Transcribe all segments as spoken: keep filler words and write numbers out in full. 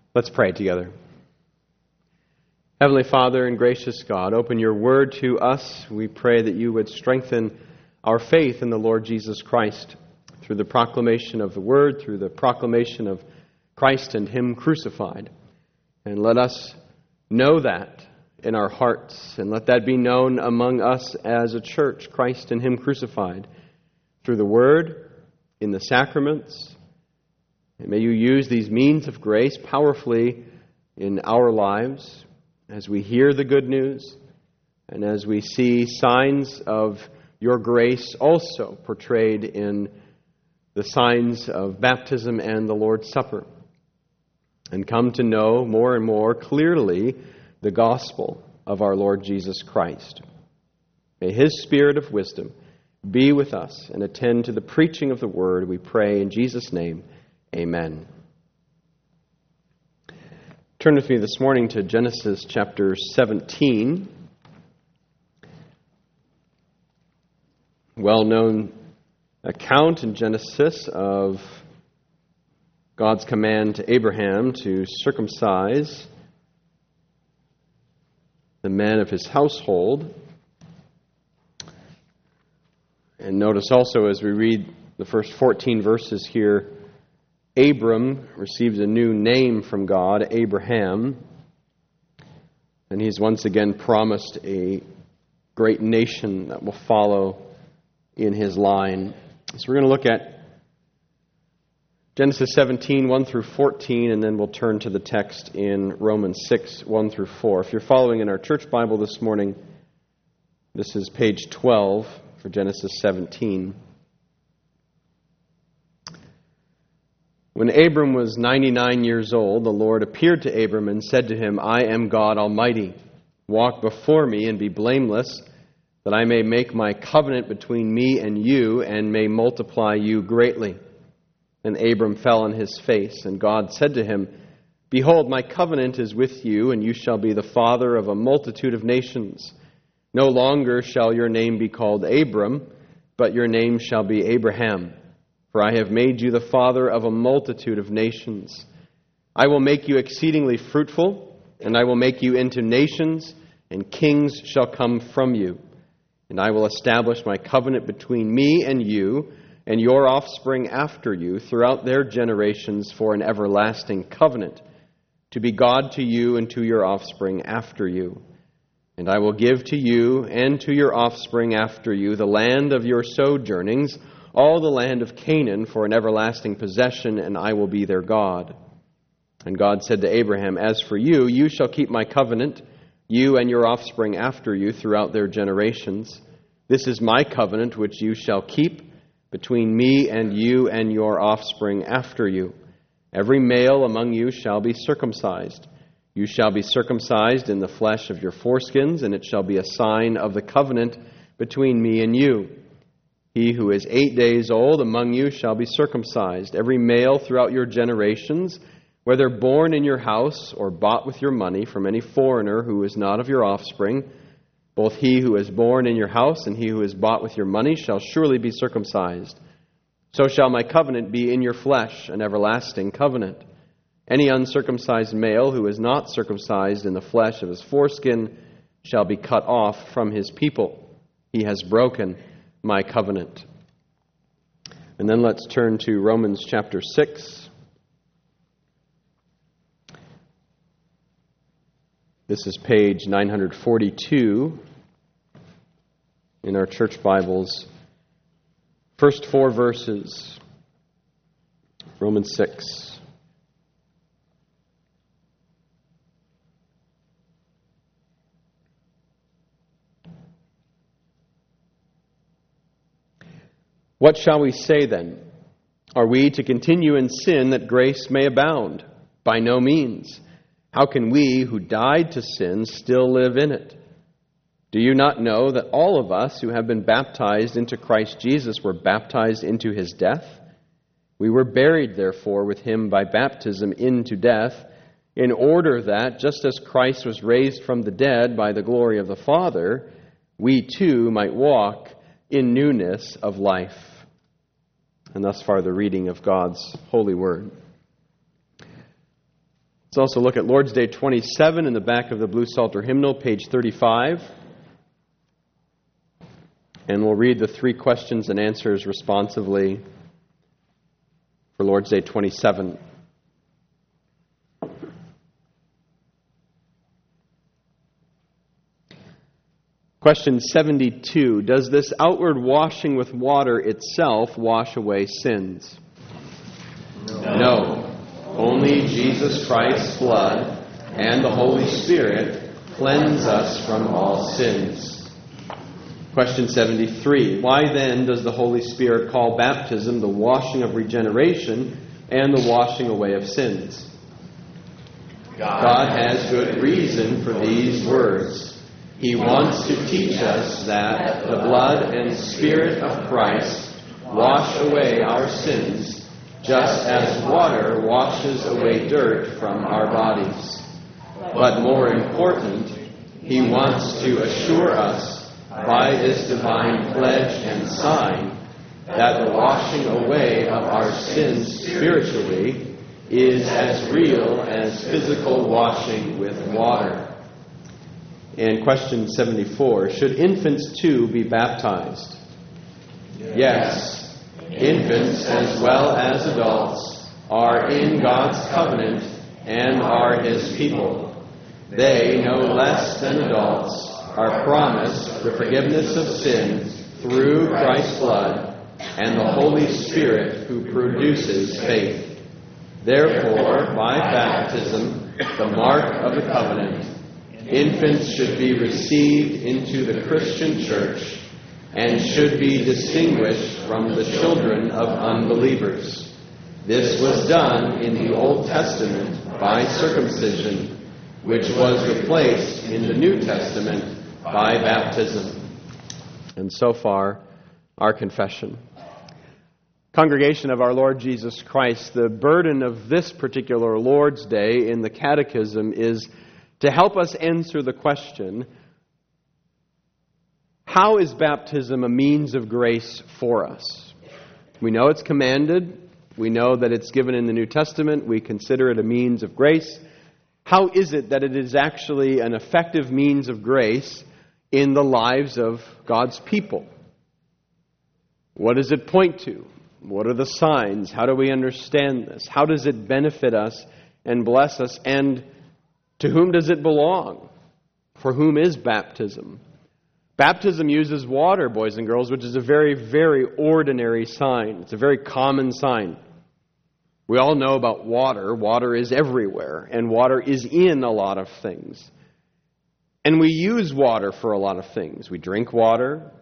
Let's pray together. Heavenly Father and gracious God, open your word to us. We pray that you would strengthen our faith in the Lord Jesus Christ through the proclamation of the word, through the proclamation of Christ and him crucified. And let us know that in our hearts, and let that be known among us as a church, Christ and him crucified, through the word, in the sacraments. And may you use these means of grace powerfully in our lives as we hear the good news and as we see signs of your grace also portrayed in the signs of baptism and the Lord's Supper, and come to know more and more clearly the gospel of our Lord Jesus Christ. May his spirit of wisdom be with us and attend to the preaching of the word, we pray in Jesus' name. Amen. Turn with me this morning to Genesis chapter seventeen. Well-known account in Genesis of God's command to Abraham to circumcise the men of his household. And notice also as we read the first fourteen verses here, Abram receives a new name from God, Abraham, and he's once again promised a great nation that will follow in his line. So we're going to look at Genesis seventeen, one through fourteen, and then we'll turn to the text in Romans six, one through four. If you're following in our church Bible this morning, this is page twelve for Genesis seventeen. When Abram was ninety-nine years old, the Lord appeared to Abram and said to him, I am God Almighty. Walk before me and be blameless, that I may make my covenant between me and you and may multiply you greatly. And Abram fell on his face, and God said to him, Behold, my covenant is with you, and you shall be the father of a multitude of nations. No longer shall your name be called Abram, but your name shall be Abraham. For I have made you the father of a multitude of nations. I will make you exceedingly fruitful, and I will make you into nations, and kings shall come from you. And I will establish my covenant between me and you, and your offspring after you, throughout their generations for an everlasting covenant, to be God to you and to your offspring after you. And I will give to you and to your offspring after you the land of your sojournings, all the land of Canaan for an everlasting possession, and I will be their God. And God said to Abraham, As for you, you shall keep my covenant, you and your offspring after you throughout their generations. This is my covenant which you shall keep between me and you and your offspring after you. Every male among you shall be circumcised. You shall be circumcised in the flesh of your foreskins, and it shall be a sign of the covenant between me and you. He who is eight days old among you shall be circumcised, every male throughout your generations, whether born in your house or bought with your money from any foreigner who is not of your offspring. Both he who is born in your house and he who is bought with your money shall surely be circumcised. So shall my covenant be in your flesh, an everlasting covenant. Any uncircumcised male who is not circumcised in the flesh of his foreskin shall be cut off from his people. He has broken my covenant. And then let's turn to Romans chapter six. This is page nine forty-two in our church Bibles. First four verses, Romans six. What shall we say then? Are we to continue in sin that grace may abound? By no means. How can we who died to sin still live in it? Do you not know that all of us who have been baptized into Christ Jesus were baptized into his death? We were buried, therefore, with him by baptism into death, in order that, just as Christ was raised from the dead by the glory of the Father, we too might walk in newness of life. And thus far the reading of God's holy word. Let's also look at Lord's Day twenty-seven in the back of the Blue Psalter hymnal, page thirty-five. And we'll read the three questions and answers responsively for Lord's Day twenty-seven. Question seventy-two. Does this outward washing with water itself wash away sins? No. No. Only Jesus Christ's blood and the Holy Spirit cleanse us from all sins. Question seventy-three. Why then does the Holy Spirit call baptism the washing of regeneration and the washing away of sins? God has good reason for these words. He wants to teach us that the blood and Spirit of Christ wash away our sins, just as water washes away dirt from our bodies. But more important, He wants to assure us by this divine pledge and sign that the washing away of our sins spiritually is as real as physical washing with water. And question seventy-four, should infants too be baptized? Yes. Infants as well as adults are in God's covenant and are His people. They, no less than adults, are promised the forgiveness of sins through Christ's blood and the Holy Spirit who produces faith. Therefore, by baptism, the mark of the covenant, infants should be received into the Christian church and should be distinguished from the children of unbelievers. This was done in the Old Testament by circumcision, which was replaced in the New Testament by baptism. And so far, our confession. Congregation of our Lord Jesus Christ, the burden of this particular Lord's Day in the Catechism is to help us answer the question, how is baptism a means of grace for us? We know it's commanded. We know that it's given in the New Testament. We consider it a means of grace. How is it that it is actually an effective means of grace in the lives of God's people? What does it point to? What are the signs? How do we understand this? How does it benefit us and bless us? And to whom does it belong? For whom is baptism? Baptism uses water, boys and girls, which is a very, very ordinary sign. It's a very common sign. We all know about water. Water is everywhere, and water is in a lot of things. And we use water for a lot of things. We drink water,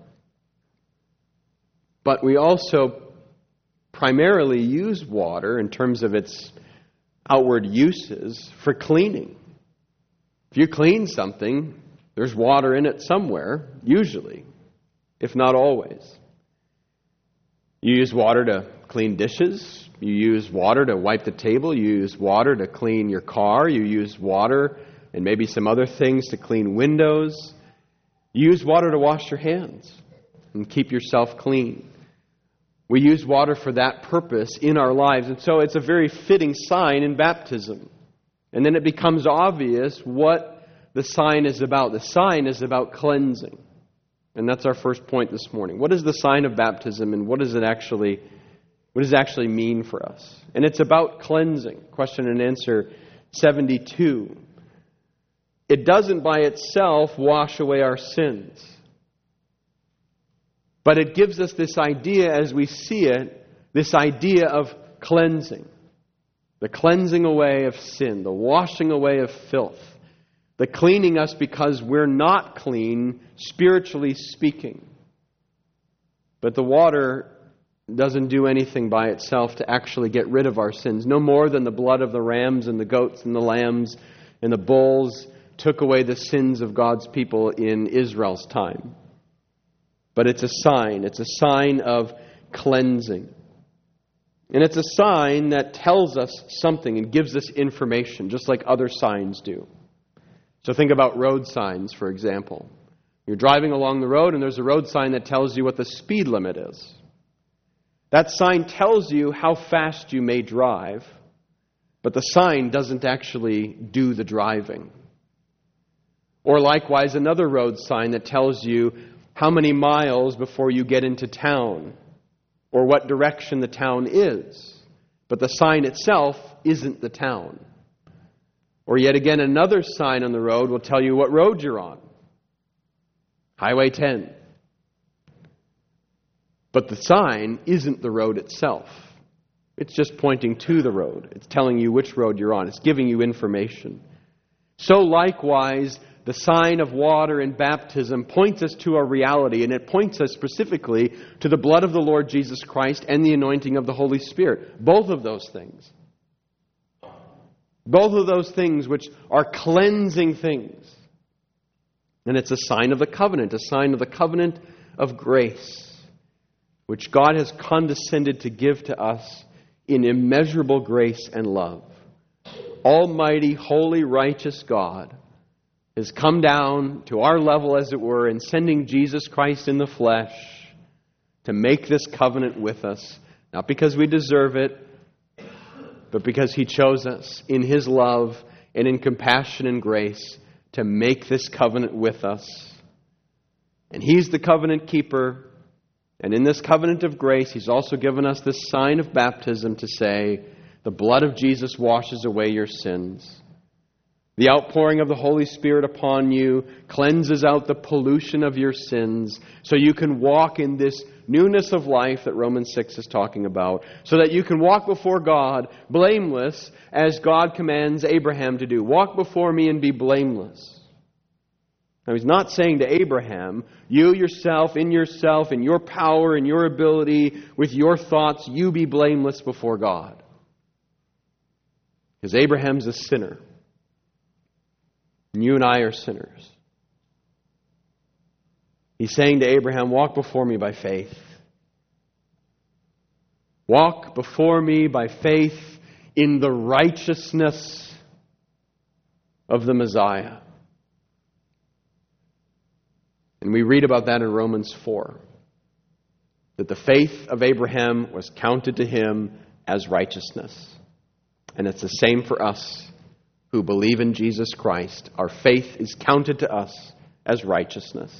but we also primarily use water in terms of its outward uses for cleaning. If you clean something, there's water in it somewhere, usually, if not always. You use water to clean dishes. You use water to wipe the table. You use water to clean your car. You use water and maybe some other things to clean windows. You use water to wash your hands and keep yourself clean. We use water for that purpose in our lives. And so it's a very fitting sign in baptism. And then it becomes obvious what the sign is about. The sign is about cleansing. And that's our first point this morning. What is the sign of baptism, and what does it actually, what does it actually mean for us? And it's about cleansing. Question and answer seventy-two. It doesn't by itself wash away our sins. But it gives us this idea as we see it, this idea of cleansing. The cleansing away of sin, the washing away of filth. The cleaning us because we're not clean, spiritually speaking. But the water doesn't do anything by itself to actually get rid of our sins. No more than the blood of the rams and the goats and the lambs and the bulls took away the sins of God's people in Israel's time. But it's a sign. It's a sign of cleansing. And it's a sign that tells us something and gives us information, just like other signs do. So think about road signs, for example. You're driving along the road and there's a road sign that tells you what the speed limit is. That sign tells you how fast you may drive. but the sign doesn't actually do the driving. Or likewise, another road sign that tells you how many miles before you get into town, or what direction the town is. But the sign itself isn't the town. Or yet again, another sign on the road will tell you what road you're on. Highway ten. But the sign isn't the road itself. It's just pointing to the road. It's telling you which road you're on. It's giving you information. So likewise, the sign of water in baptism points us to a reality, and it points us specifically to the blood of the Lord Jesus Christ and the anointing of the Holy Spirit. Both of those things. Both of those things which are cleansing things. And it's a sign of the covenant, a sign of the covenant of grace, which God has condescended to give to us in immeasurable grace and love. Almighty, holy, righteous God has come down to our level, as it were, in sending Jesus Christ in the flesh to make this covenant with us, not because we deserve it, but because He chose us in His love and in compassion and grace to make this covenant with us. And He's the covenant keeper. And in this covenant of grace, He's also given us this sign of baptism to say, the blood of Jesus washes away your sins. The outpouring of the Holy Spirit upon you cleanses out the pollution of your sins so you can walk in this newness of life that Romans six is talking about, so that you can walk before God blameless as God commands Abraham to do. Walk before me and be blameless. Now, He's not saying to Abraham, you yourself, in yourself, in your power, in your ability, with your thoughts, you be blameless before God. Because Abraham's a sinner. And you and I are sinners. He's saying to Abraham, walk before me by faith. Walk before me by faith in the righteousness of the Messiah. And we read about that in Romans four. That the faith of Abraham was counted to him as righteousness. And it's the same for us who believe in Jesus Christ. Our faith is counted to us as righteousness.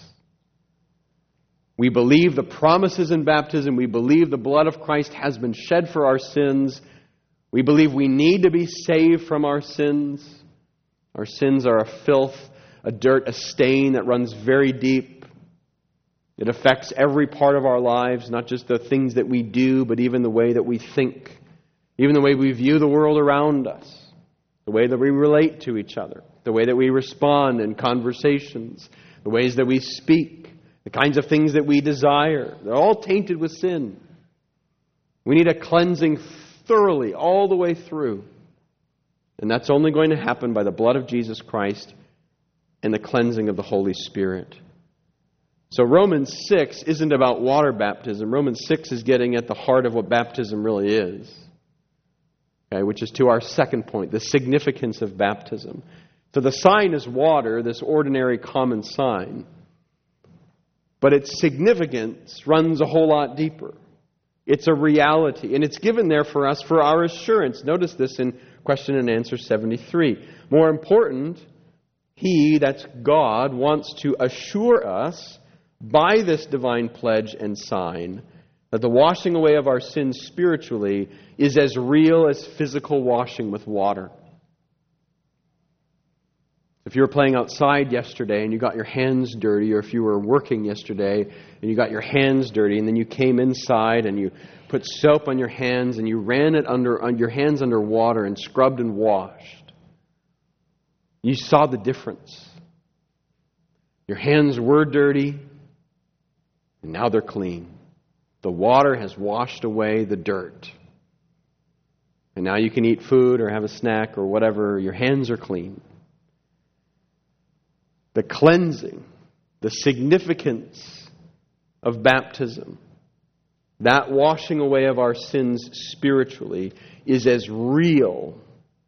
We believe the promises in baptism. We believe the blood of Christ has been shed for our sins. We believe we need to be saved from our sins. Our sins are a filth, a dirt, a stain that runs very deep. It affects every part of our lives, not just the things that we do, but even the way that we think, even the way we view the world around us. The way that we relate to each other, the way that we respond in conversations, the ways that we speak, the kinds of things that we desire. They're all tainted with sin. We need a cleansing thoroughly all the way through. And that's only going to happen by the blood of Jesus Christ and the cleansing of the Holy Spirit. So Romans six isn't about water baptism. Romans six is getting at the heart of what baptism really is. Okay, which is to our second point, the significance of baptism. So the sign is water, this ordinary common sign. But its significance runs a whole lot deeper. It's a reality, and it's given there for us for our assurance. Notice this in question and answer seventy-three. More important, He, that's God, wants to assure us by this divine pledge and sign that the washing away of our sins spiritually is as real as physical washing with water. If you were playing outside yesterday and you got your hands dirty, or if you were working yesterday and you got your hands dirty, and then you came inside and you put soap on your hands and you ran it under on your hands under water and scrubbed and washed, you saw the difference. Your hands were dirty, and now they're clean. The water has washed away the dirt. And now you can eat food or have a snack or whatever. Your hands are clean. The cleansing, the significance of baptism, that washing away of our sins spiritually, is as real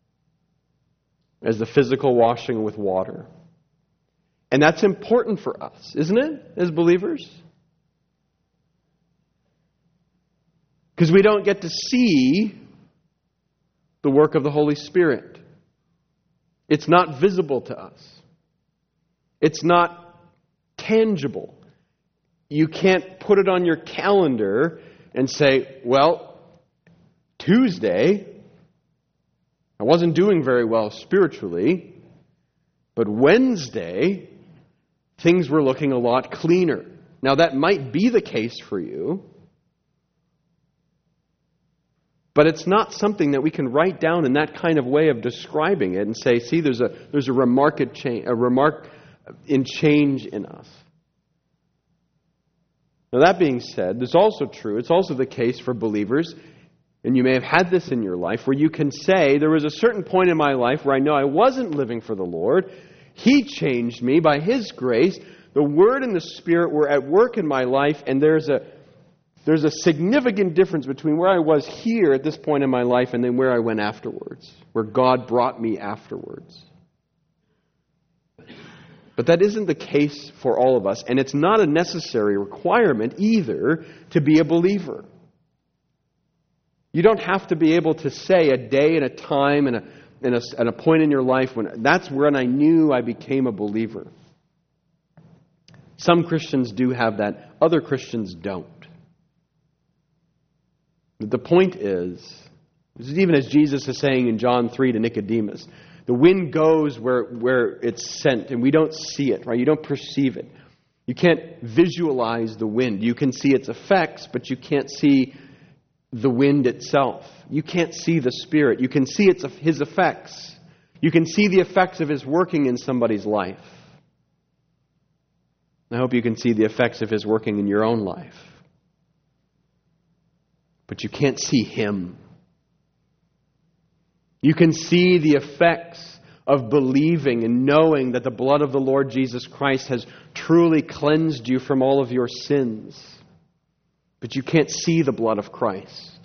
as the physical washing with water. And that's important for us, isn't it, as believers? Because we don't get to see the work of the Holy Spirit. It's not visible to us. It's not tangible. You can't put it on your calendar and say, well, Tuesday, I wasn't doing very well spiritually, but Wednesday, things were looking a lot cleaner. Now, that might be the case for you, but it's not something that we can write down in that kind of way of describing it and say, see, there's a there's a remark change, a remark in change in us. Now, that being said, there's also true, it's also the case for believers, and you may have had this in your life, where you can say, there was a certain point in my life where I know I wasn't living for the Lord. He changed me by His grace. The Word and the Spirit were at work in my life, and there's a there's a significant difference between where I was here at this point in my life and then where I went afterwards, where God brought me afterwards. But that isn't the case for all of us, and it's not a necessary requirement either to be a believer. You don't have to be able to say a day and a time and a, and a, and a point in your life when that's when I knew I became a believer. Some Christians do have that, other Christians don't. But the point is, this is even as Jesus is saying in John three to Nicodemus, the wind goes where, where it's sent, and we don't see it, right? You don't perceive it. You can't visualize the wind. You can see its effects, but you can't see the wind itself. You can't see the Spirit. You can see its His effects. You can see the effects of His working in somebody's life. I hope you can see the effects of His working in your own life. But you can't see Him. You can see the effects of believing and knowing that the blood of the Lord Jesus Christ has truly cleansed you from all of your sins. But you can't see the blood of Christ.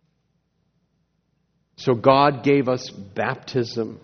So God gave us baptism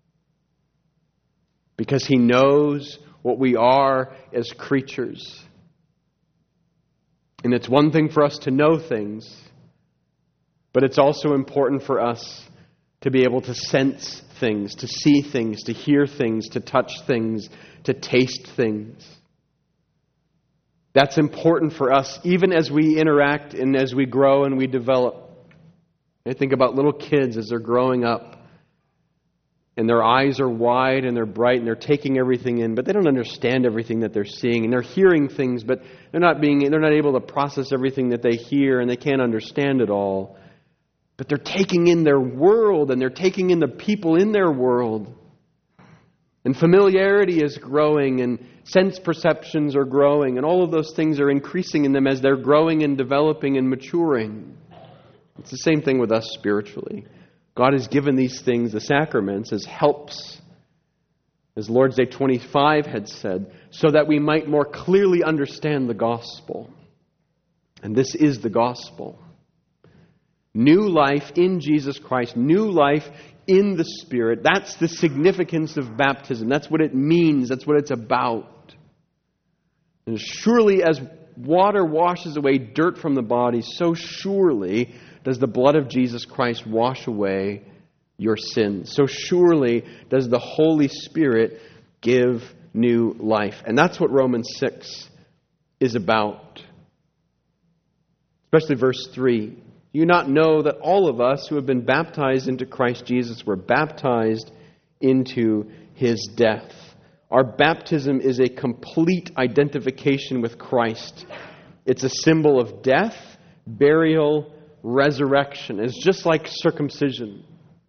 because He knows what we are as creatures. And it's one thing for us to know things, but it's also important for us to be able to sense things, to see things, to hear things, to touch things, to taste things. That's important for us, even as we interact and as we grow and we develop. I think about little kids as they're growing up, and their eyes are wide and they're bright and they're taking everything in, but they don't understand everything that they're seeing, and they're hearing things, but they're not being they're not able to process everything that they hear, and they can't understand it all. But they're taking in their world, and they're taking in the people in their world. And familiarity is growing, and sense perceptions are growing, and all of those things are increasing in them as they're growing and developing and maturing. It's the same thing with us spiritually. God has given these things, the sacraments, as helps, as Lord's Day twenty-five had said, so that we might more clearly understand the gospel. And this is the gospel. New life in Jesus Christ, new life in the Spirit. That's the significance of baptism. That's what it means. That's what it's about. And surely as water washes away dirt from the body, so surely does the blood of Jesus Christ wash away your sins. So surely does the Holy Spirit give new life. And that's what Romans six is about. Especially verse three. Do you not know that all of us who have been baptized into Christ Jesus were baptized into His death? Our baptism is a complete identification with Christ. It's a symbol of death, burial, resurrection. It's just like circumcision.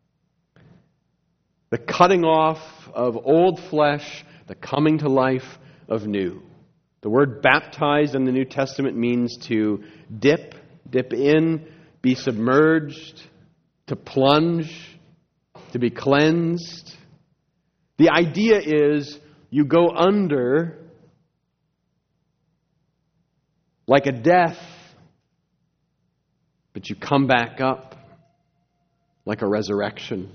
The cutting off of old flesh, the coming to life of new. The word baptized in the New Testament means to dip, dip in, be submerged, to plunge, to be cleansed. The idea is you go under like a death, but you come back up like a resurrection.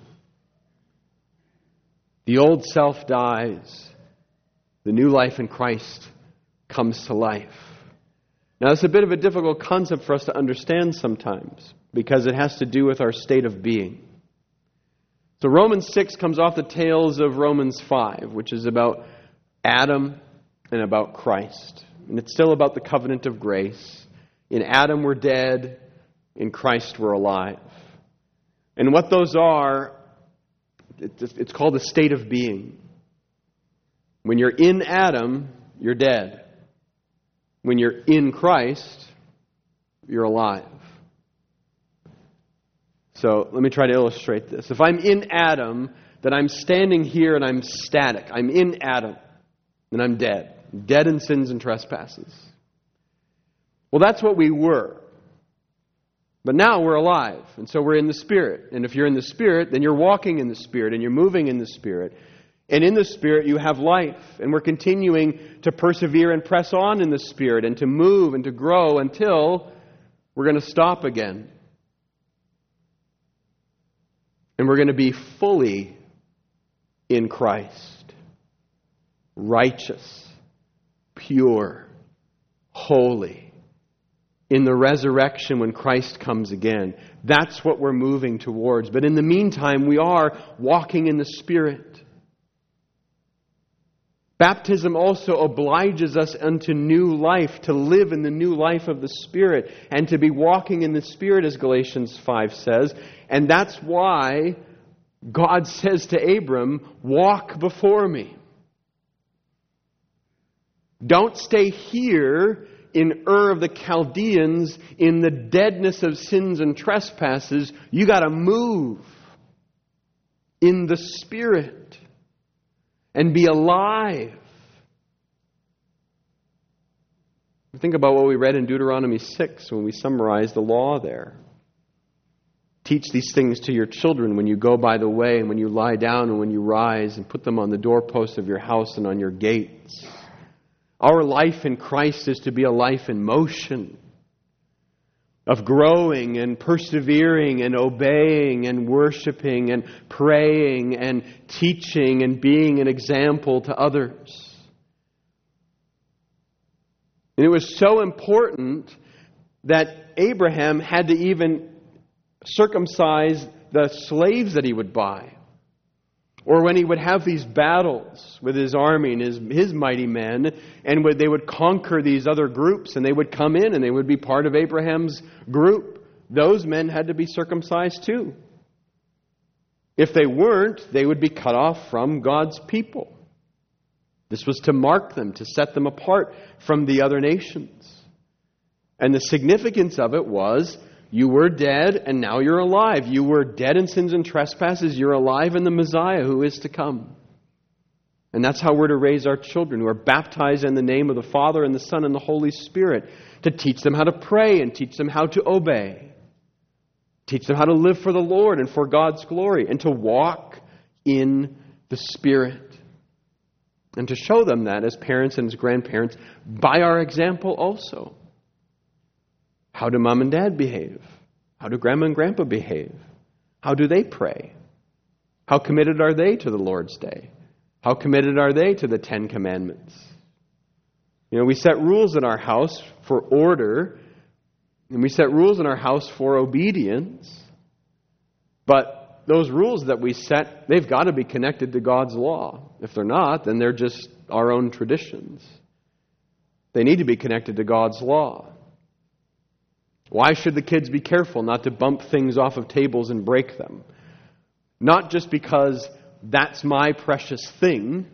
The old self dies. The new life in Christ comes to life. Now, it's a bit of a difficult concept for us to understand sometimes because it has to do with our state of being. So Romans six comes off the tails of Romans five, which is about Adam and about Christ. And it's still about the covenant of grace. In Adam we're dead, in Christ we're alive. And what those are, it's called a state of being. When you're in Adam, you're dead. When you're in Christ, you're alive. So let me try to illustrate this. If I'm in Adam, then I'm standing here and I'm static. I'm in Adam, and I'm dead. Dead in sins and trespasses. Well, that's what we were. But now we're alive, and so we're in the Spirit. And if you're in the Spirit, then you're walking in the Spirit, and you're moving in the Spirit. And in the Spirit, you have life. And we're continuing to persevere and press on in the Spirit, and to move and to grow until we're going to stop again. And we're going to be fully in Christ. Righteous, pure, holy. In the resurrection when Christ comes again. That's what we're moving towards. But in the meantime, we are walking in the Spirit. Baptism also obliges us unto new life, to live in the new life of the Spirit, and to be walking in the Spirit, as Galatians five says. And that's why God says to Abram, walk before me. Don't stay here in Ur of the Chaldeans in the deadness of sins and trespasses. You got to move in the Spirit and be alive. Think about what we read in Deuteronomy six when we summarize the law there. Teach these things to your children when you go by the way, and when you lie down, and when you rise, and put them on the doorposts of your house and on your gates. Our life in Christ is to be a life in motion, of growing and persevering and obeying and worshiping and praying and teaching and being an example to others. And it was so important that Abraham had to even circumcise the slaves that he would buy. Or when he would have these battles with his army and his, his mighty men, and would, they would conquer these other groups, and they would come in and they would be part of Abraham's group. Those men had to be circumcised too. If they weren't, they would be cut off from God's people. This was to mark them, to set them apart from the other nations. And the significance of it was, you were dead, and now you're alive. You were dead in sins and trespasses. You're alive in the Messiah who is to come. And that's how we're to raise our children, who are baptized in the name of the Father and the Son and the Holy Spirit, to teach them how to pray and teach them how to obey. Teach them how to live for the Lord and for God's glory, and to walk in the Spirit. And to show them that as parents and as grandparents by our example also. How do mom and dad behave? How do grandma and grandpa behave? How do they pray? How committed are they to the Lord's Day? How committed are they to the Ten Commandments? You know, we set rules in our house for order, and we set rules in our house for obedience, but those rules that we set, they've got to be connected to God's law. If they're not, then they're just our own traditions. They need to be connected to God's law. Why should the kids be careful not to bump things off of tables and break them? Not just because that's my precious thing,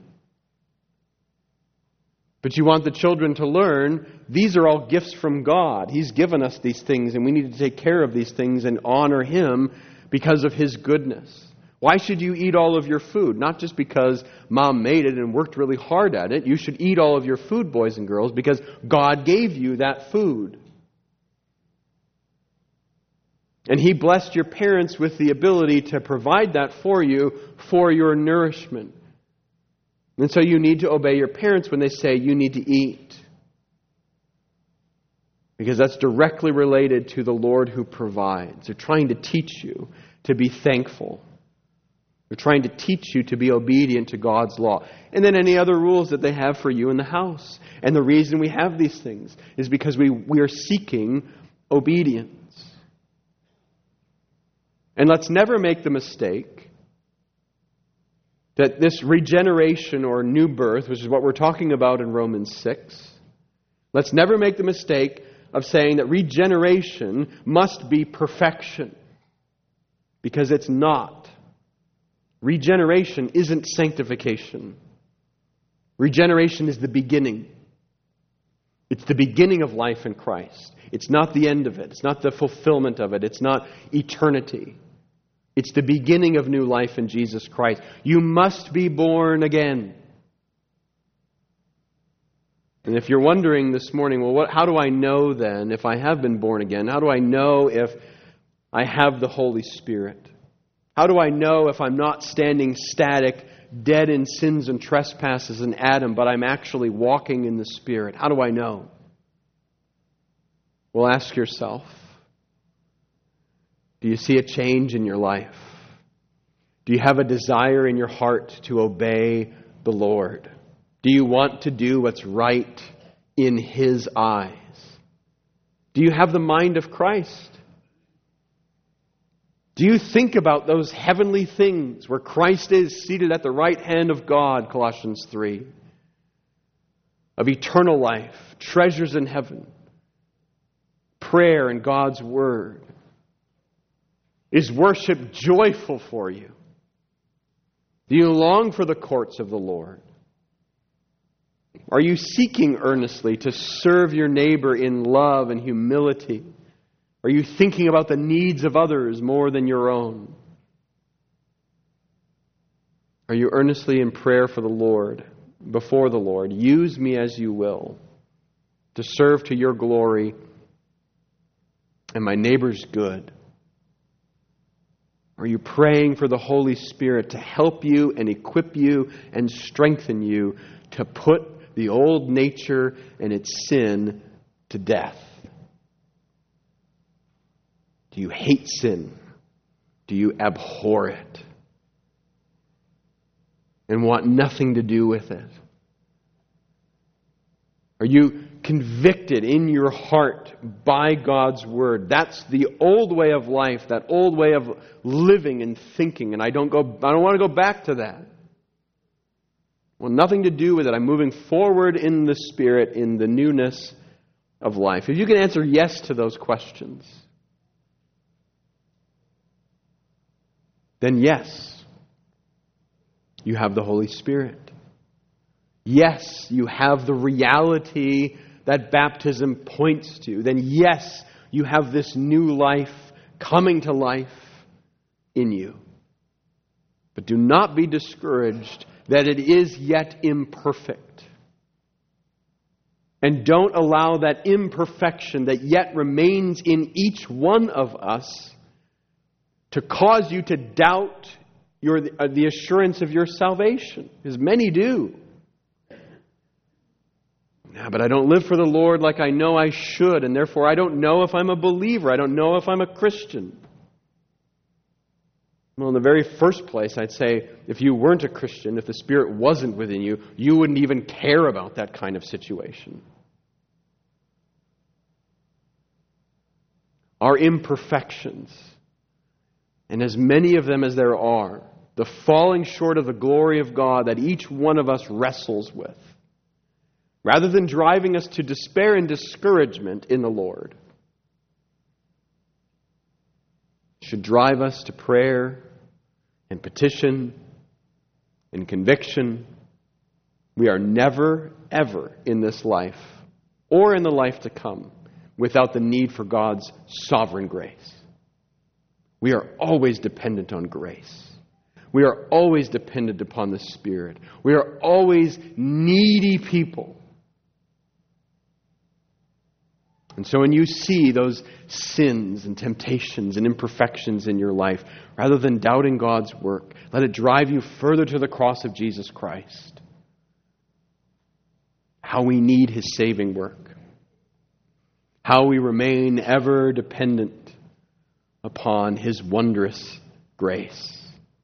but you want the children to learn these are all gifts from God. He's given us these things, and we need to take care of these things and honor Him because of His goodness. Why should you eat all of your food? Not just because mom made it and worked really hard at it. You should eat all of your food, boys and girls, because God gave you that food. And He blessed your parents with the ability to provide that for you for your nourishment. And so you need to obey your parents when they say you need to eat. Because that's directly related to the Lord who provides. They're trying to teach you to be thankful. They're trying to teach you to be obedient to God's law. And then any other rules that they have for you in the house. And the reason we have these things is because we, we are seeking obedience. And let's never make the mistake That this regeneration or new birth, which is what we're talking about in Romans six, let's never make the mistake of saying that regeneration must be perfection. Because it's not. Regeneration isn't sanctification. Regeneration is the beginning. It's the beginning of life in Christ. It's not the end of it. It's not the fulfillment of it. It's not eternity. It's the beginning of new life in Jesus Christ. You must be born again. And if you're wondering this morning, well, what, how do I know then if I have been born again? How do I know if I have the Holy Spirit? How do I know if I'm not standing static, dead in sins and trespasses in Adam, but I'm actually walking in the Spirit? How do I know? Well, ask yourself, do you see a change in your life? Do you have a desire in your heart to obey the Lord? Do you want to do what's right in His eyes? Do you have the mind of Christ? Do you think about those heavenly things where Christ is seated at the right hand of God, Colossians three, of eternal life, treasures in heaven, prayer and God's Word? Is worship joyful for you? Do you long for the courts of the Lord? Are you seeking earnestly to serve your neighbor in love and humility? Are you thinking about the needs of others more than your own? Are you earnestly in prayer for the Lord, before the Lord? Use me as you will to serve to your glory and my neighbor's good. Are you praying for the Holy Spirit to help you and equip you and strengthen you to put the old nature and its sin to death? Do you hate sin? Do you abhor it? And want nothing to do with it? Are you convicted in your heart by God's Word? That's the old way of life, that old way of living and thinking, and I don't go I don't want to go back to that. Well, nothing to do with it. I'm moving forward in the Spirit, in the newness of life. If you can answer yes to those questions, then yes, you have the Holy Spirit. Yes, you have the reality that baptism points to. Then yes, you have this new life coming to life in you. But do not be discouraged that it is yet imperfect. And don't allow that imperfection that yet remains in each one of us to cause you to doubt your, uh, the assurance of your salvation, as many do. Yeah, but I don't live for the Lord like I know I should, and therefore I don't know if I'm a believer. I don't know if I'm a Christian. Well, in the very first place, I'd say if you weren't a Christian, if the Spirit wasn't within you, you wouldn't even care about that kind of situation. Our imperfections, and as many of them as there are, the falling short of the glory of God that each one of us wrestles with, rather than driving us to despair and discouragement in the Lord, should drive us to prayer and petition and conviction. We are never, ever in this life or in the life to come without the need for God's sovereign grace. We are always dependent on grace. We are always dependent upon the Spirit. We are always needy people. And so when you see those sins and temptations and imperfections in your life, rather than doubting God's work, let it drive you further to the cross of Jesus Christ. How we need His saving work. How we remain ever dependent upon His wondrous grace.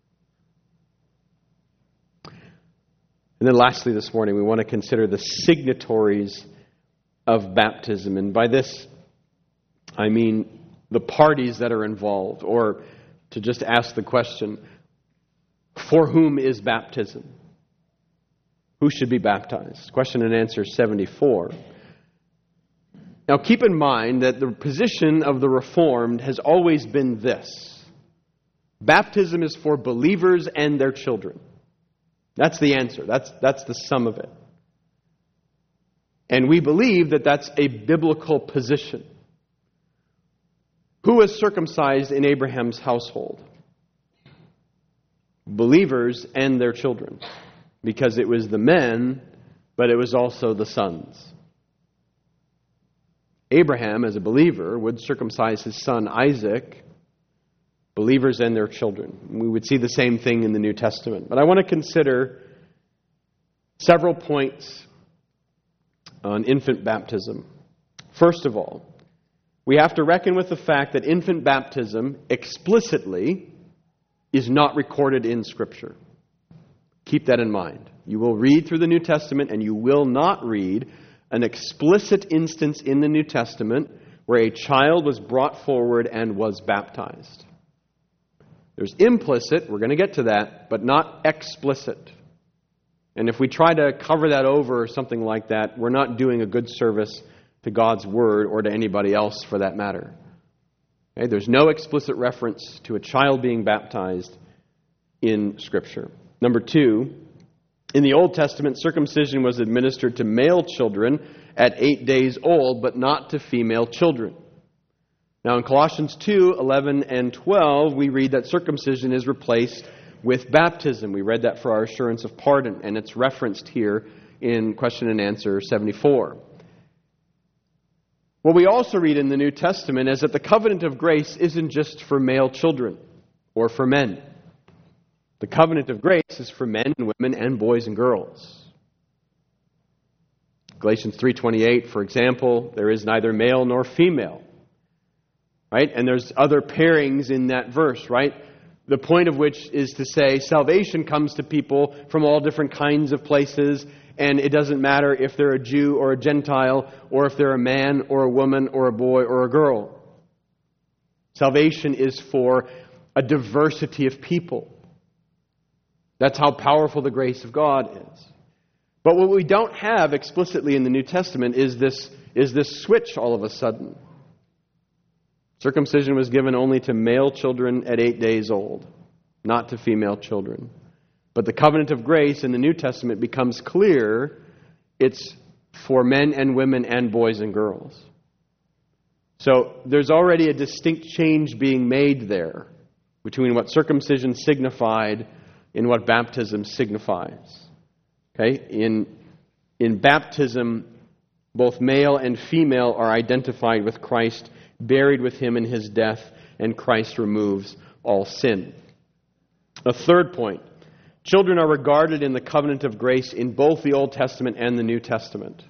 And then lastly this morning, we want to consider the signatories of baptism. And by this, I mean the parties that are involved. Or to just ask the question, For whom is baptism? Who should be baptized? Question and answer seventy-four. Now keep in mind that the position of the Reformed has always been this. Baptism is for believers and their children. That's the answer. That's, that's the sum of it. And we believe that that's a biblical position. Who was circumcised in Abraham's household? Believers and their children. Because it was the men, but it was also the sons. Abraham, as a believer, would circumcise his son Isaac, believers and their children. We would see the same thing in the New Testament. But I want to consider several points on infant baptism. First of all, we have to reckon with the fact that infant baptism explicitly is not recorded in Scripture. Keep that in mind. You will read through the New Testament and you will not read an explicit instance in the New Testament where a child was brought forward and was baptized. There's implicit, we're going to get to that, but not explicit. And if we try to cover that over or something like that, we're not doing a good service to God's Word or to anybody else for that matter. Okay? There's no explicit reference to a child being baptized in Scripture. Number two, in the Old Testament, circumcision was administered to male children at eight days old, but not to female children. Now in Colossians two, eleven and twelve, we read that circumcision is replaced with baptism. We read that for our assurance of pardon, and it's referenced here in question and answer seventy-four. What we also read in the New Testament is that the covenant of grace isn't just for male children or for men. The covenant of grace is for men and women and boys and girls. Galatians three twenty-eight, for example, there is neither male nor female. Right? And there's other pairings in that verse, right? The point of which is to say salvation comes to people from all different kinds of places, and it doesn't matter if they're a Jew or a Gentile, or if they're a man or a woman or a boy or a girl. Salvation is for a diversity of people. That's how powerful the grace of God is. But what we don't have explicitly in the New Testament is this, is this switch all of a sudden. Circumcision was given only to male children at eight days old, not to female children. But the covenant of grace in the New Testament becomes clear. It's for men and women and boys and girls. So there's already a distinct change being made there between what circumcision signified and what baptism signifies. Okay? In, in baptism, both male and female are identified with Christ, buried with Him in His death, and Christ removes all sin. A third point. Children are regarded in the covenant of grace in both the Old Testament and the New Testament.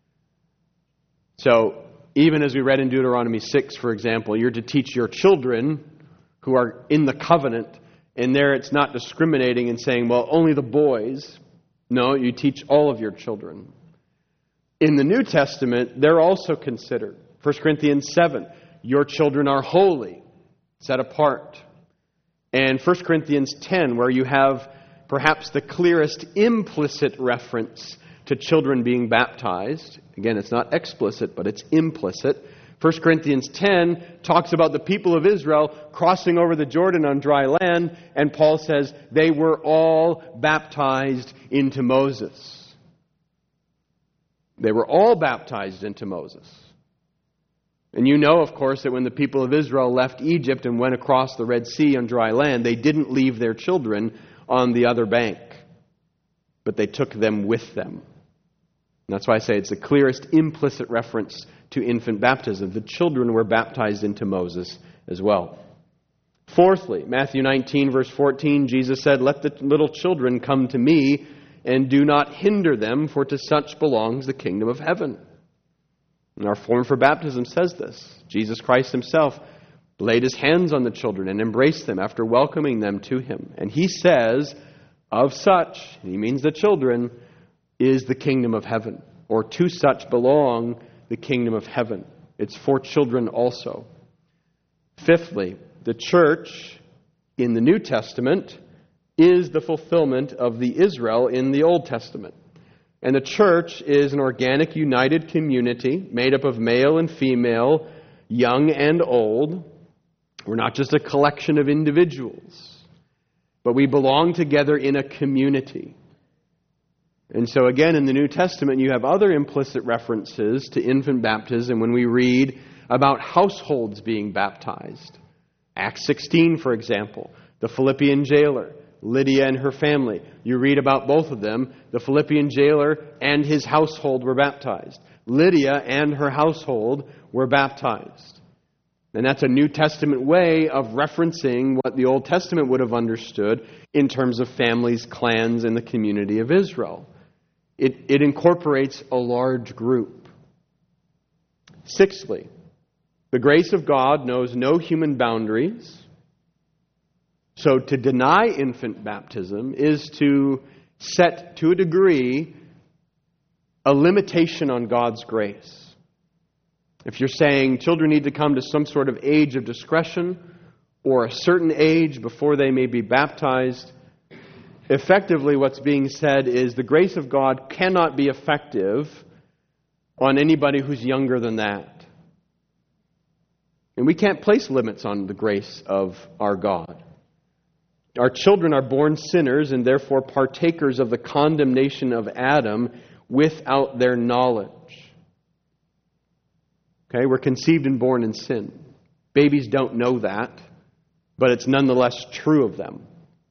So, even as we read in Deuteronomy six, for example, you're to teach your children who are in the covenant, and there it's not discriminating and saying, well, only the boys. No, you teach all of your children. In the New Testament, they're also considered. First Corinthians seven, your children are holy, set apart. And First Corinthians ten, where you have perhaps the clearest implicit reference to children being baptized. Again, it's not explicit, but it's implicit. First Corinthians ten talks about the people of Israel crossing over the Jordan on dry land, and Paul says they were all baptized into Moses. They were all baptized into Moses. And you know, of course, that when the people of Israel left Egypt and went across the Red Sea on dry land, they didn't leave their children on the other bank, but they took them with them. And that's why I say it's the clearest implicit reference to infant baptism. The children were baptized into Moses as well. Fourthly, Matthew nineteen, verse fourteen, Jesus said, "Let the little children come to me, and do not hinder them, for to such belongs the kingdom of heaven." And our form for baptism says this. Jesus Christ Himself laid His hands on the children and embraced them after welcoming them to Him. And He says, of such, and He means the children, is the kingdom of heaven. Or to such belong the kingdom of heaven. It's for children also. Fifthly, the church in the New Testament is the fulfillment of the Israel in the Old Testament. And the church is an organic, united community made up of male and female, young and old. We're not just a collection of individuals, but we belong together in a community. And so again, in the New Testament, you have other implicit references to infant baptism when we read about households being baptized. Acts sixteen, for example, the Philippian jailer, Lydia and her family. You read about both of them. The Philippian jailer and his household were baptized. Lydia and her household were baptized. And that's a New Testament way of referencing what the Old Testament would have understood in terms of families, clans, and the community of Israel. It, it incorporates a large group. Sixthly, the grace of God knows no human boundaries. So to deny infant baptism is to set, to a degree, a limitation on God's grace. If you're saying children need to come to some sort of age of discretion or a certain age before they may be baptized, effectively what's being said is the grace of God cannot be effective on anybody who's younger than that. And we can't place limits on the grace of our God. Our children are born sinners and therefore partakers of the condemnation of Adam without their knowledge. Okay, we're conceived and born in sin. Babies don't know that, but it's nonetheless true of them.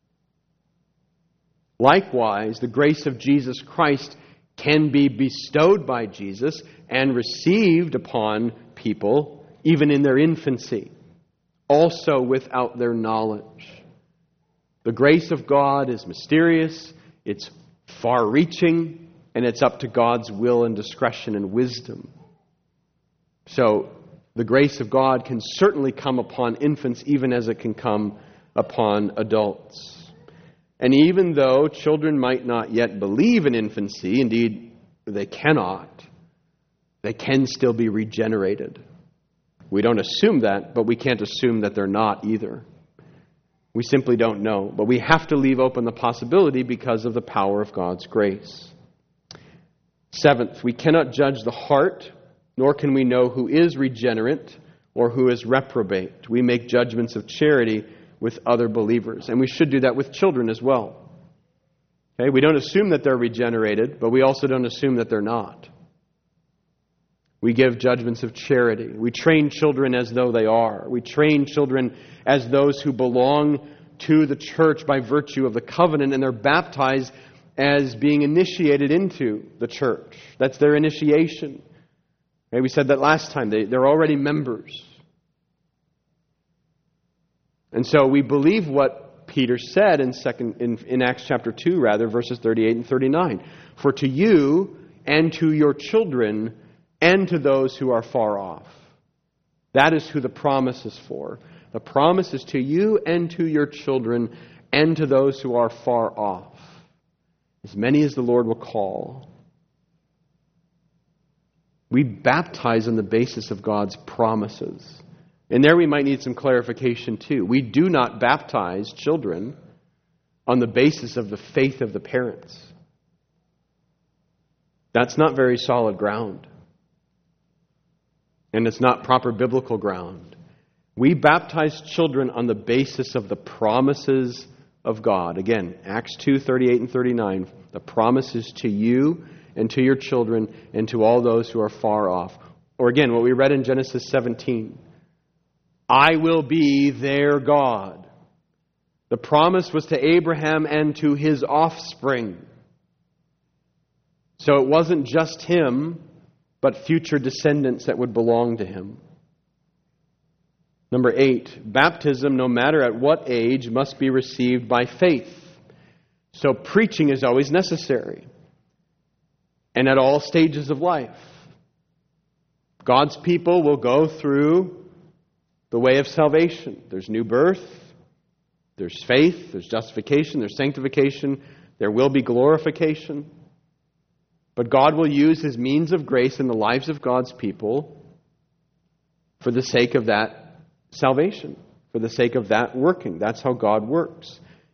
Likewise, the grace of Jesus Christ can be bestowed by Jesus and received upon people even in their infancy, also without their knowledge. The grace of God is mysterious, it's far-reaching, and it's up to God's will and discretion and wisdom. So, the grace of God can certainly come upon infants even as it can come upon adults. And even though children might not yet believe in infancy, indeed they cannot, they can still be regenerated. We don't assume that, but we can't assume that they're not either. We simply don't know. But we have to leave open the possibility because of the power of God's grace. Seventh, we cannot judge the heart, nor can we know who is regenerate or who is reprobate. We make judgments of charity with other believers. And we should do that with children as well. Okay? We don't assume that they're regenerated, but we also don't assume that they're not. We give judgments of charity. We train children as though they are. We train children as those who belong to the church by virtue of the covenant, and they're baptized as being initiated into the church. That's their initiation. Okay, we said that last time. They, they're already members. And so we believe what Peter said in second in, in Acts chapter two, rather, verses thirty-eight and thirty-nine. For to you and to your children and to those who are far off. That is who the promise is for. The promise is to you and to your children and to those who are far off. As many as the Lord will call. We baptize on the basis of God's promises. And there we might need some clarification too. We do not baptize children on the basis of the faith of the parents. That's not very solid ground. And it's not proper biblical ground. We baptize children on the basis of the promises of God. Again, Acts two, thirty-eight and thirty-nine. The promises to you and to your children and to all those who are far off. Or again, what we read in Genesis seventeen. I will be their God. The promise was to Abraham and to his offspring. So it wasn't just him, but future descendants that would belong to him. Number eight, baptism, no matter at what age, must be received by faith. So preaching is always necessary. And at all stages of life. God's people will go through the way of salvation. There's new birth, there's faith, there's justification, there's sanctification, there will be glorification. But God will use His means of grace in the lives of God's people for the sake of that salvation, for the sake of that working. That's how God works.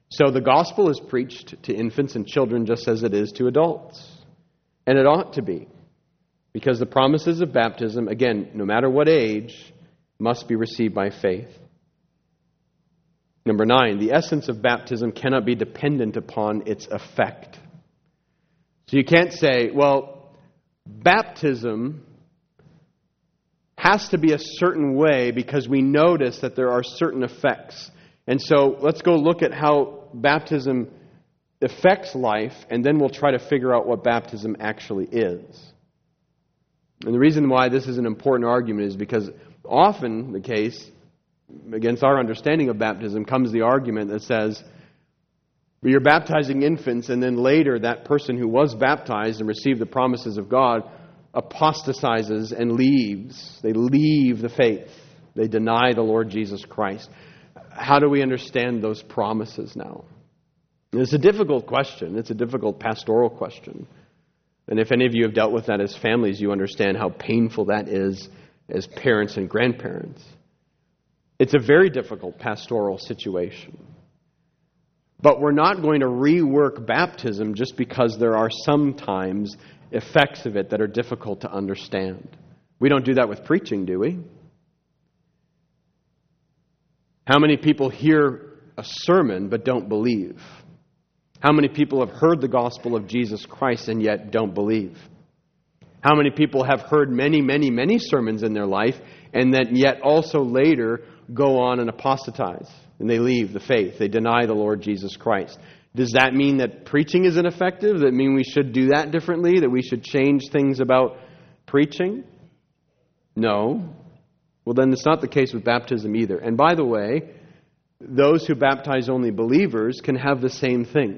So the gospel is preached to infants and children just as it is to adults. And it ought to be. Because the promises of baptism, again, no matter what age, must be received by faith. Number nine, the essence of baptism cannot be dependent upon its effect. So you can't say, well, baptism has to be a certain way because we notice that there are certain effects. And so let's go look at how baptism affects life, and then we'll try to figure out what baptism actually is. And the reason why this is an important argument is because often the case, against our understanding of baptism, comes the argument that says, you're baptizing infants, and then later that person who was baptized and received the promises of God apostatizes and leaves. They leave the faith. They deny the Lord Jesus Christ. How do we understand those promises now? It's a difficult question. It's a difficult pastoral question. And if any of you have dealt with that as families, you understand how painful that is as parents and grandparents. It's a very difficult pastoral situation. But we're not going to rework baptism just because there are sometimes effects of it that are difficult to understand. We don't do that with preaching, do we? How many people hear a sermon but don't believe? How many people have heard the gospel of Jesus Christ and yet don't believe? How many people have heard many, many, many sermons in their life and then yet also later go on and apostatize and they leave the faith? They deny the Lord Jesus Christ. Does that mean that preaching is ineffective? Does that mean we should do that differently? That we should change things about preaching? No. Well, then it's not the case with baptism either. And by the way, those who baptize only believers can have the same thing.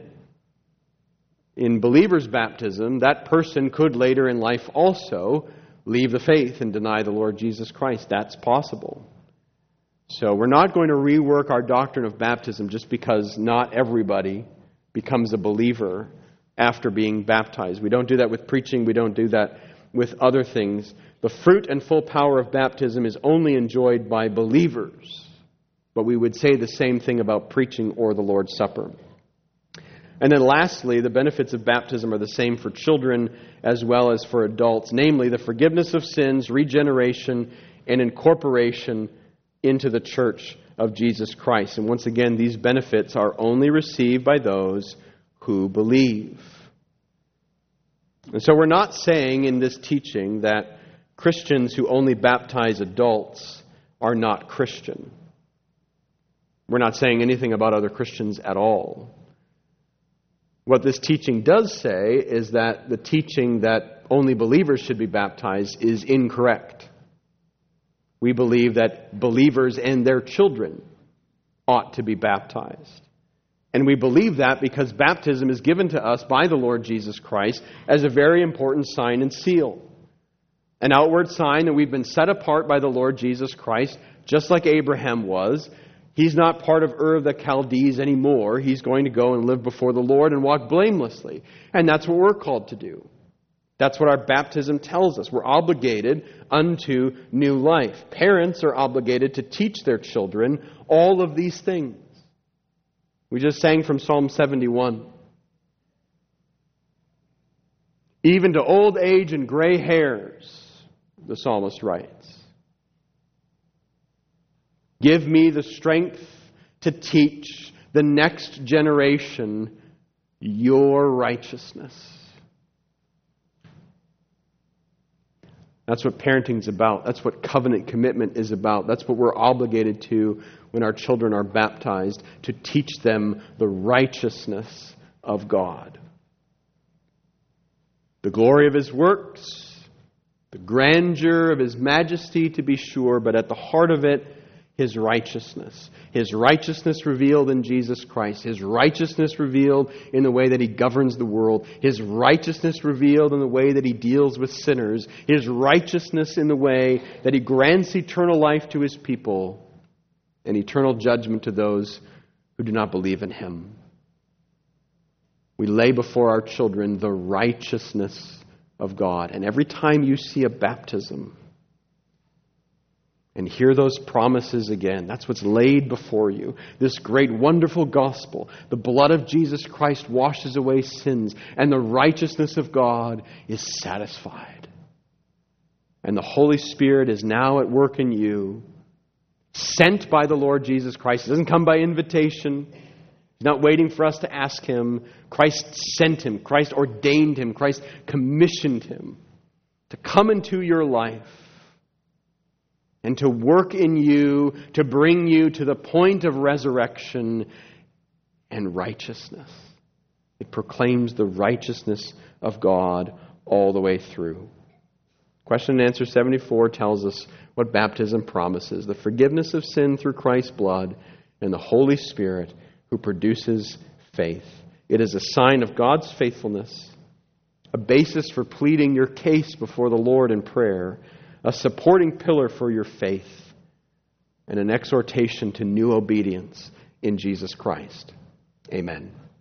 In believers' baptism, that person could later in life also leave the faith and deny the Lord Jesus Christ. That's possible. So we're not going to rework our doctrine of baptism just because not everybody becomes a believer after being baptized. We don't do that with preaching. We don't do that with other things. The fruit and full power of baptism is only enjoyed by believers. But we would say the same thing about preaching or the Lord's Supper. And then lastly, the benefits of baptism are the same for children as well as for adults, namely the forgiveness of sins, regeneration, and incorporation into the church of Jesus Christ. And once again, these benefits are only received by those who believe. And so we're not saying in this teaching that Christians who only baptize adults are not Christian. We're not saying anything about other Christians at all. What this teaching does say is that the teaching that only believers should be baptized is incorrect. We believe that believers and their children ought to be baptized. And we believe that because baptism is given to us by the Lord Jesus Christ as a very important sign and seal. An outward sign that we've been set apart by the Lord Jesus Christ, just like Abraham was. He's not part of Ur of the Chaldees anymore. He's going to go and live before the Lord and walk blamelessly. And that's what we're called to do. That's what our baptism tells us. We're obligated unto new life. Parents are obligated to teach their children all of these things. We just sang from Psalm seventy-one. Even to old age and gray hairs, the psalmist writes. Give me the strength to teach the next generation your righteousness. That's what parenting's about. That's what covenant commitment is about. That's what we're obligated to when our children are baptized, to teach them the righteousness of God. The glory of His works, the grandeur of His majesty, to be sure, but at the heart of it, His righteousness. His righteousness revealed in Jesus Christ. His righteousness revealed in the way that He governs the world. His righteousness revealed in the way that He deals with sinners. His righteousness in the way that He grants eternal life to His people and eternal judgment to those who do not believe in Him. We lay before our children the righteousness of God. And every time you see a baptism, and hear those promises again. That's what's laid before you. This great, wonderful gospel. The blood of Jesus Christ washes away sins, and the righteousness of God is satisfied. And the Holy Spirit is now at work in you, sent by the Lord Jesus Christ. It doesn't come by invitation. He's not waiting for us to ask Him. Christ sent Him. Christ ordained Him. Christ commissioned Him to come into your life and to work in you, to bring you to the point of resurrection and righteousness. It proclaims the righteousness of God all the way through. Question and answer seventy-four tells us what baptism promises: the forgiveness of sin through Christ's blood and the Holy Spirit who produces faith. It is a sign of God's faithfulness, a basis for pleading your case before the Lord in prayer, a supporting pillar for your faith, and an exhortation to new obedience in Jesus Christ. Amen.